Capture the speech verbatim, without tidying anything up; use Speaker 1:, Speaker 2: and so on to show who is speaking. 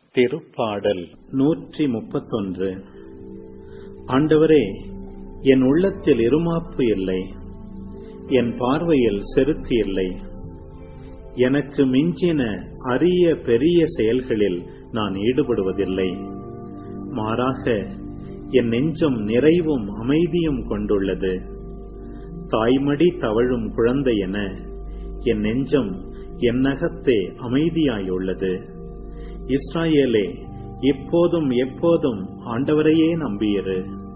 Speaker 1: திருப்பாடல் நூற்றி முப்பத்தொன்று. ஆண்டவரே, என் உள்ளத்தில் இருமாப்பு இல்லை, என் பார்வையில் செருக்கு இல்லை. எனக்கு மிஞ்சின அரிய பெரிய செயல்களில் நான் ஈடுபடுவதில்லை. மாறாக என் நெஞ்சம் நிறைவும் அமைதியும் கொண்டுள்ளது. தாய்மடி தவழும் குழந்தை என என் நெஞ்சம் என்னகத்தே அமைதியாயுள்ளது. இஸ்ராயேலே, இப்போதும் எப்போதும் ஆண்டவரையே நம்பியிரு.